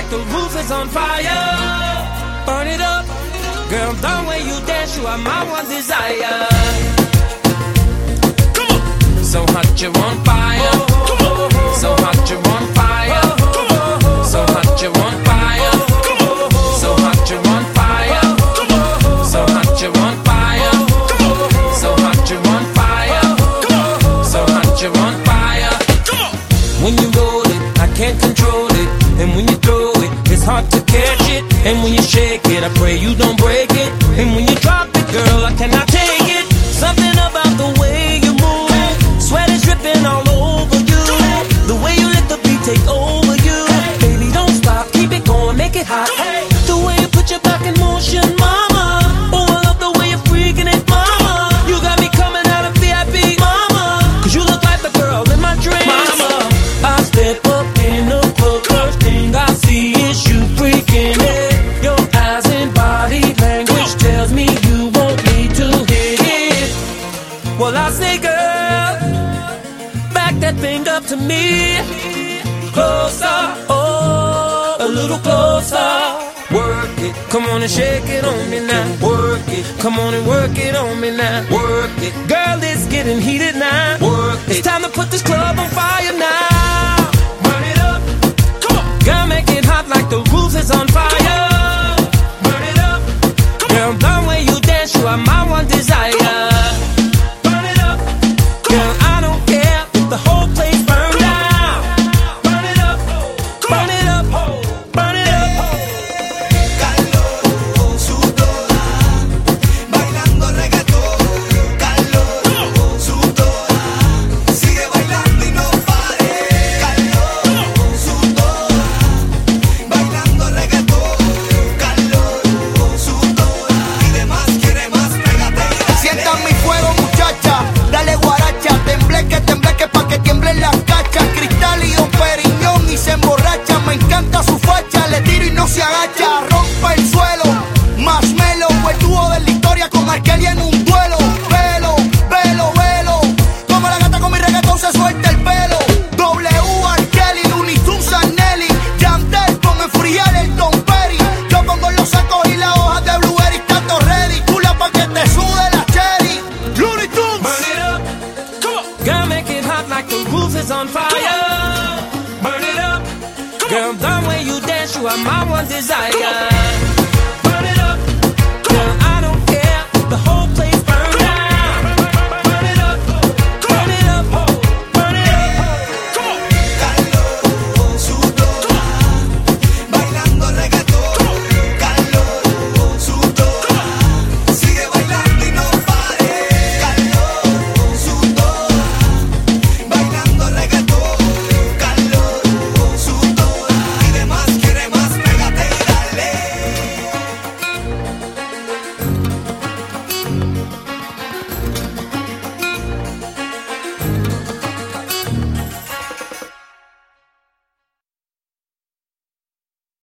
the roof is on fire. Burn it up, girl, the way you dance, you are my one desire. Come on. So hot you're on fire. So hot you're on fire. So hot you're on fire. So hot you're on fire. So hot you're on fire. So hot you're on fire. So hot you're on fire. When you roll it, I can't control it. And when you throw it, it's hard to catch it. And when you shake it, I pray you don't break it. And when you drop it, girl, I cannot take it. Something about the way you move, sweat is dripping all over you. The way you let the beat take over you. Baby, don't stop, keep it going, make it hot. The way you put your back in motion, mama. Oh, I love the way you're freaking it, mama. You got me coming out of VIP, mama. Cause you look like the girl in my dreams, mama. I step up in the club, first thing I see is you freaking it. Your eyes and body language tells me you want me to hit it. Well, I say, girl, back that thing up to me. Closer, oh, a little closer. Work it, come on and shake it on me now. Work it, come on and work it on me now. Work it, girl, it's getting heated now. Work it, it's time to put this club on fire now. Burn it up, come on. Girl, make it hot like the roof is on fire. Burn it up, girl, the way you dance, you are my one desire. Burn it up, girl, I don't care if the whole place burns down. Burn it up, burn it up, burn it up. Calor, sudora, bailando reggaetón. Calor, sudora, sigue bailando y no pare. Calor, sudora, bailando reggaetón. Calor, sudora, pide más, quiere más, pégate. Sientan mi fuego, muchacha, dale guaracha, tembleque pa' que tiemblen las cachas. Cristal y Don Periñón y se emborracha. Me encanta su facha, le tiro y no se agacha. Rompe el suelo, Marshmello, fue el dúo de la historia con Arkelly en un duelo. Velo, velo, velo, como la gata con mi reggaetón se suelta el pelo. W, Arkelly, Looney Tunes, Nelly, Yandel, con enfriar el Don Perry. Yo pongo los sacos y las hojas de blueberry, tanto ready, chula pa' que te sude la cherry. Looney Tunes. Burn it up, come on. Girl, make it hot like the roof is on fire. Burn it up, girl, the way you dance, you are my one desire.